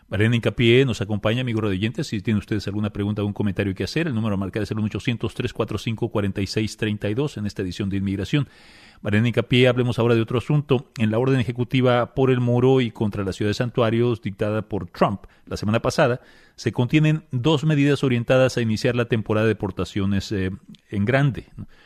Marielena Hincapié nos acompaña, amigo radioyentes. Si tienen ustedes alguna pregunta o un comentario que hacer, el número a marcar es el 1-800-345-4632 en esta edición de Inmigración. Marielena Hincapié, hablemos ahora de otro asunto. En la orden ejecutiva por el muro y contra la ciudad de santuarios dictada por Trump la semana pasada, se contienen dos medidas orientadas a iniciar la temporada de deportaciones en grande.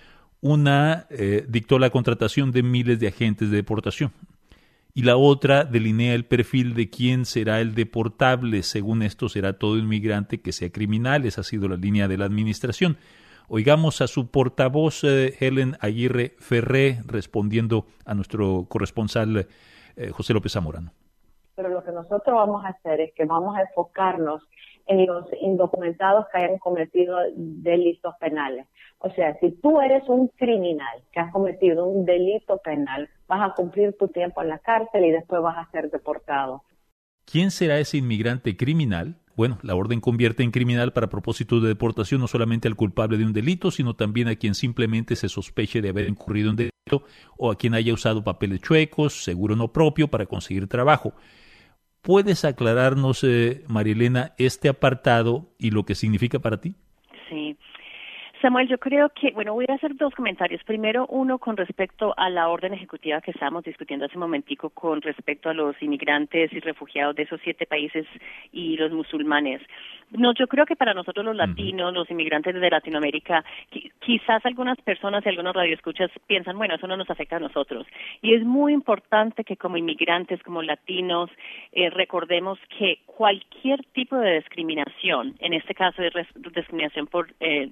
Una dictó la contratación de miles de agentes de deportación. Y la otra delinea el perfil de quién será el deportable. Según esto, será todo inmigrante que sea criminal. Esa ha sido la línea de la administración. Oigamos a su portavoz, Helen Aguirre Ferré, respondiendo a nuestro corresponsal José López Zamorano. Pero lo que nosotros vamos a hacer es que vamos a enfocarnos en los indocumentados que hayan cometido delitos penales. O sea, si tú eres un criminal que has cometido un delito penal, vas a cumplir tu tiempo en la cárcel y después vas a ser deportado. ¿Quién será ese inmigrante criminal? Bueno, la orden convierte en criminal para propósitos de deportación no solamente al culpable de un delito, sino también a quien simplemente se sospeche de haber incurrido en delito o a quien haya usado papeles chuecos, seguro no propio para conseguir trabajo. ¿Puedes aclararnos, Marielena, este apartado y lo que significa para ti? Sí. Samuel, yo creo que, voy a hacer dos comentarios. Primero, uno con respecto a la orden ejecutiva que estábamos discutiendo hace un momentico con respecto a los inmigrantes y refugiados de esos 7 países y los musulmanes. No, yo creo que para nosotros los latinos, los inmigrantes de Latinoamérica, quizás algunas personas y algunos radioescuchas piensan, bueno, eso no nos afecta a nosotros. Y es muy importante que como inmigrantes, como latinos, recordemos que cualquier tipo de discriminación, en este caso de discriminación por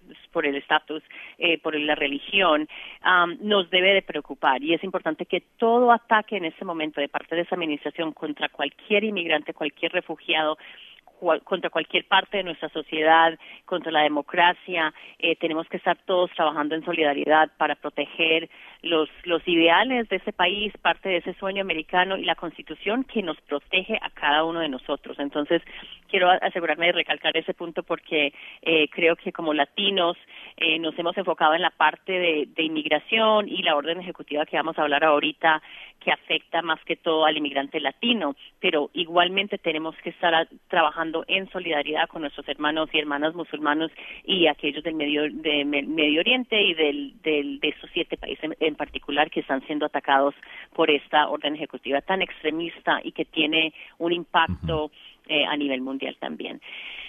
el estatus, por la religión, nos debe de preocupar. Y es importante que todo ataque en este momento de parte de esa administración contra cualquier inmigrante, cualquier refugiado, contra cualquier parte de nuestra sociedad, contra la democracia, tenemos que estar todos trabajando en solidaridad para proteger los ideales de ese país, parte de ese sueño americano y la Constitución que nos protege a cada uno de nosotros. Entonces, quiero asegurarme de recalcar ese punto porque creo que como latinos nos hemos enfocado en la parte de inmigración y la orden ejecutiva que vamos a hablar ahorita, que afecta más que todo al inmigrante latino, pero igualmente tenemos que estar trabajando en solidaridad con nuestros hermanos y hermanas musulmanos y aquellos del Medio Oriente y de esos 7 países en particular que están siendo atacados por esta orden ejecutiva tan extremista y que tiene un impacto a nivel mundial también.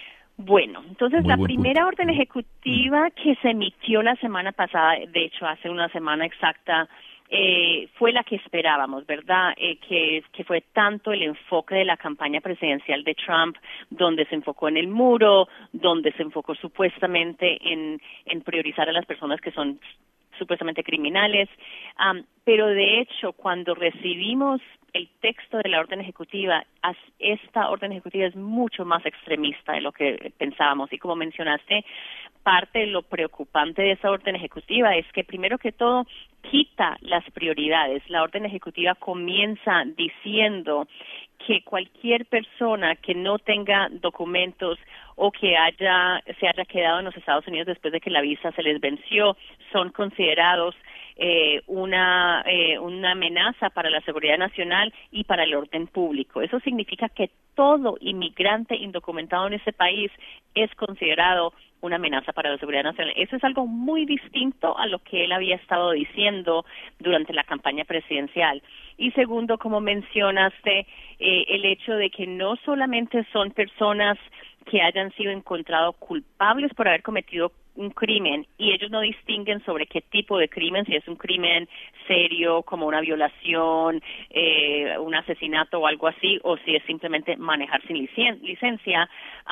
Bueno, entonces la primera orden ejecutiva que se emitió la semana pasada, de hecho hace una semana exacta, fue la que esperábamos, ¿verdad? Que fue tanto el enfoque de la campaña presidencial de Trump, donde se enfocó en el muro, donde se enfocó supuestamente en priorizar a las personas que son supuestamente criminales, pero de hecho cuando recibimos el texto de la orden ejecutiva, esta orden ejecutiva es mucho más extremista de lo que pensábamos y como mencionaste, parte de lo preocupante de esa orden ejecutiva es que primero que todo quita las prioridades. La orden ejecutiva comienza diciendo que cualquier persona que no tenga documentos o que se haya quedado en los Estados Unidos después de que la visa se les venció son considerados una amenaza para la seguridad nacional y para el orden público. Eso significa que todo inmigrante indocumentado en ese país es considerado una amenaza para la seguridad nacional. Eso es algo muy distinto a lo que él había estado diciendo durante la campaña presidencial. Y segundo, como mencionaste, el hecho de que no solamente son personas que hayan sido encontrados culpables por haber cometido un crimen y ellos no distinguen sobre qué tipo de crimen, si es un crimen serio como una violación, un asesinato o algo así, o si es simplemente manejar sin licencia,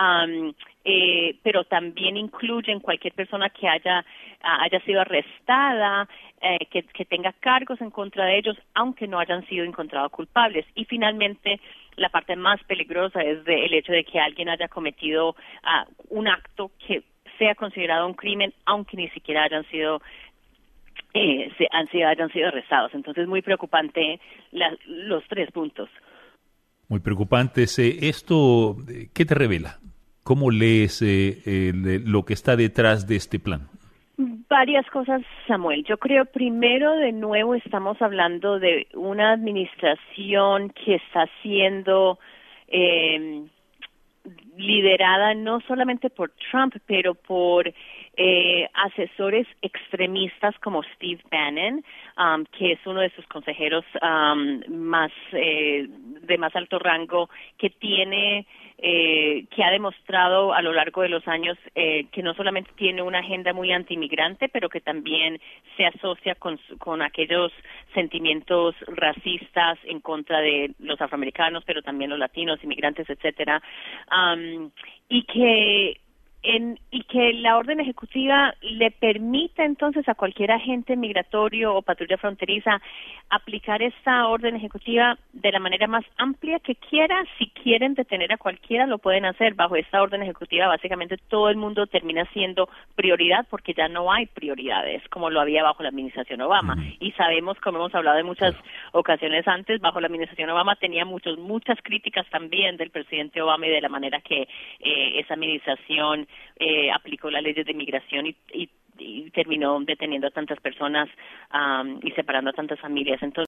pero también incluyen cualquier persona que haya sido arrestada, que tenga cargos en contra de ellos, aunque no hayan sido encontrados culpables. Y finalmente, la parte más peligrosa es el hecho de que alguien haya cometido un acto que sea considerado un crimen, aunque ni siquiera hayan sido arrestados. Entonces, muy preocupante los 3 puntos. Muy preocupantes. ¿Esto qué te revela? ¿Cómo lees lo que está detrás de este plan? Varias cosas, Samuel. Yo creo, primero, de nuevo, estamos hablando de una administración que está haciendo liderada no solamente por Trump, pero por asesores extremistas como Steve Bannon, que es uno de sus consejeros más de más alto rango, que ha demostrado a lo largo de los años que no solamente tiene una agenda muy antiinmigrante, pero que también se asocia con aquellos sentimientos racistas en contra de los afroamericanos, pero también los latinos, inmigrantes, etcétera, y que la orden ejecutiva le permita entonces a cualquier agente migratorio o patrulla fronteriza aplicar esta orden ejecutiva de la manera más amplia que quiera. Si quieren detener a cualquiera, lo pueden hacer. Bajo esta orden ejecutiva, básicamente todo el mundo termina siendo prioridad, porque ya no hay prioridades como lo había bajo la administración Obama. Y sabemos, como hemos hablado en muchas ocasiones antes, bajo la administración Obama tenía muchas críticas también del presidente Obama y de la manera que esa administración aplicó las leyes de migración y terminó deteniendo a tantas personas y separando a tantas familias. Entonces,